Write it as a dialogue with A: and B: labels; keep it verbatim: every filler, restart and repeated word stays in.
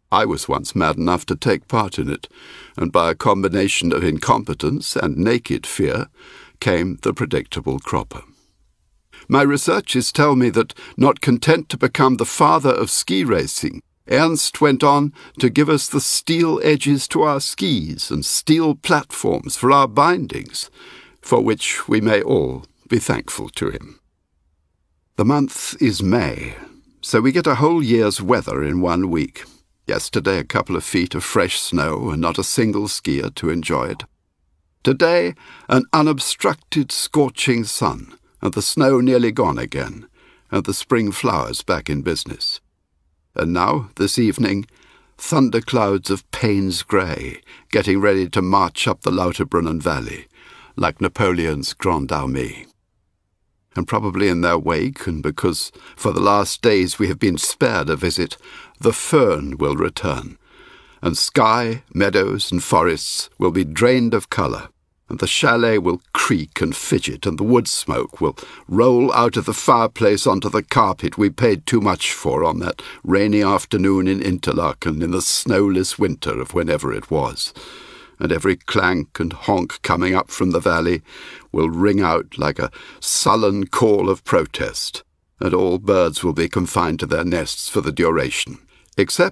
A: I was once mad enough to take part in it, and by a combination of incompetence and naked fear came the predictable cropper. My researches tell me that, not content to become the father of ski racing, Ernst went on to give us the steel edges to our skis and steel platforms for our bindings, for which we may all be thankful to him. The month is May, so we get a whole year's weather in one week. Yesterday a couple of feet of fresh snow and not a single skier to enjoy it. Today an unobstructed scorching sun, and the snow nearly gone again, and the spring flowers back in business. And now, this evening, thunderclouds of Payne's grey, getting ready to march up the Lauterbrunnen Valley, like Napoleon's Grande Armée. And probably in their wake, and because for the last days we have been spared a visit, the fern will return, and sky, meadows, and forests will be drained of colour, and the chalet will creak and fidget, and the wood smoke will roll out of the fireplace onto the carpet we paid too much for on that rainy afternoon in Interlaken in the snowless winter of whenever it was, and every clank and honk coming up from the valley will ring out like a sullen call of protest, and all birds will be confined to their nests for the duration, except